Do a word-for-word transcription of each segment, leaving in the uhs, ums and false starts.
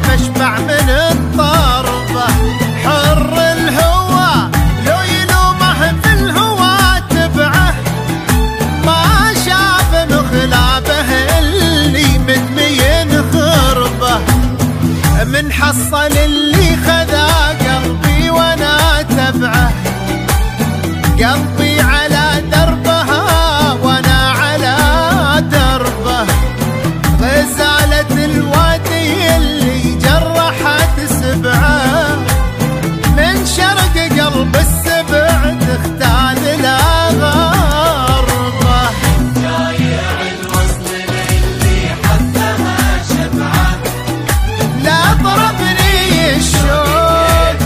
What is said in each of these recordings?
اشبع من الضربة. حر الهوى لو يلومه في الهوى تبعه، ما شاف مخلابه اللي مدمين خربه. من حصل اللي خذا قلبي وانا تبعه، قلبي على دربها وانا على دربه. غزالة الوادي اللي جرحت سبعه، من شرق قلب السبع تختال لا غربه. جايع الوصل اللي حبها شبعه، لا ضربني الشوق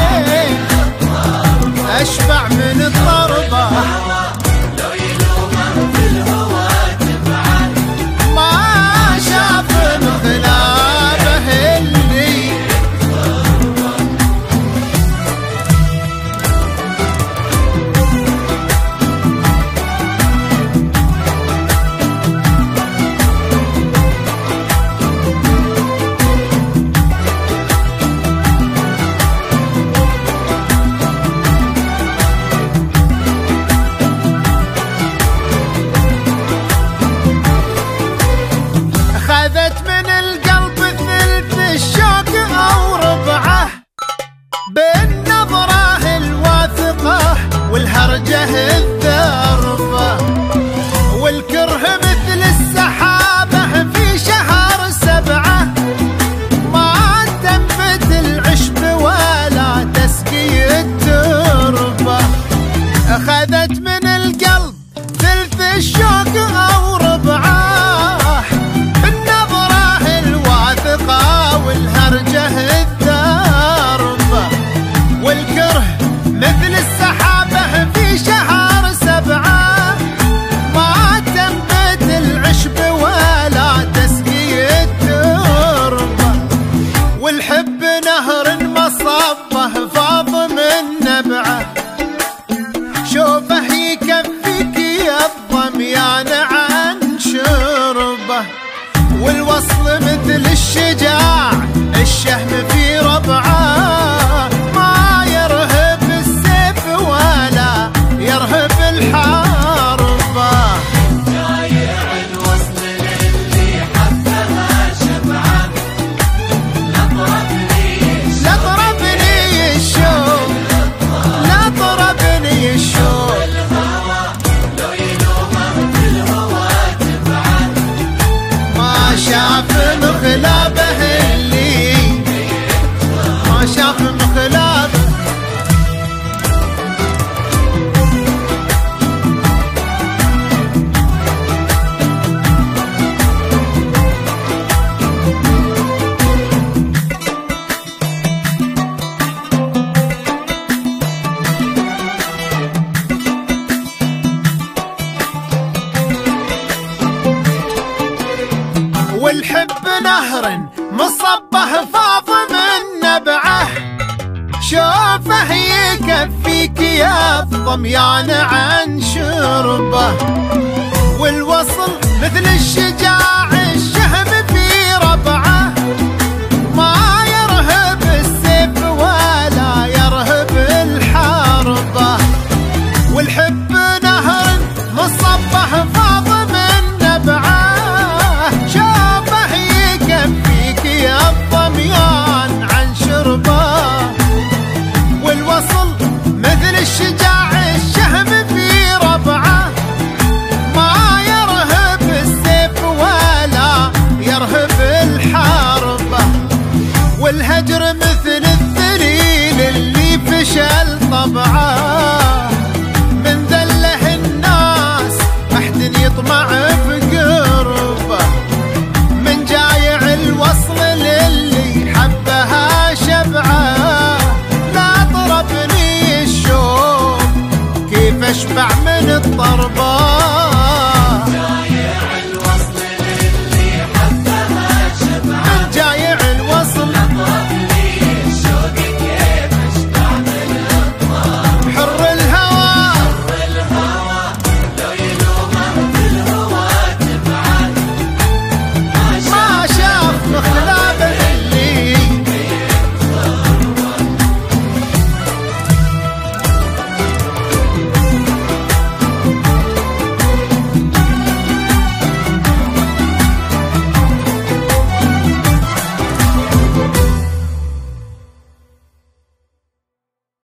اشبع من الضربه. لو يلومه في الهوى تبعه، ما شاف مخلابه اللي خذت من القلب ثلث الشوق او ربعه، بالنظره الواثقه والهرجه الذربه. والكره مثل السحابه في شهر سبعه، ما تنبت العشب ولا تسقي التربه. اخذت من القلب ثلث الشوق او ربعه، بالنظره الواثقه والهرجه الذربه. والكره مثل السحابه في شهر سبعه، ما تنبت العشب ولا تسقي التربه. والحب نهر مصبه فاض من نبعه، شوفه يكفيك يا الضميان عن شربه. والوصل مثل الشجاع الشهم في ربعه، ما يرهب السيف ولا يرهب الحربه. جايع الوصل اللي حبها شبعه، لا ضربني لا ضربني الشوق، لا ضربني الشوق. الهوى لو يلومه في الهوى تبعه، ما شاف مخلابه اللي ما شاف مخلابه. والحب نهر مصبه فاض من نبعه، شوفه يكفيك يا الضميان عن شربه. والوصل مثل الشجاع الشهم في ربعه، ما يرهب السيف ولا يرهب الحربه. والحب نهر مصبه فاض من نبعه، شوفه يكفيك يا الضميان عن شربه. والوصل مثل الشجاع الشهم في ربعه، ما يرهب السيف ولا يرهب الحربه. والهجر مثل الذليل اللي فشل طبعه،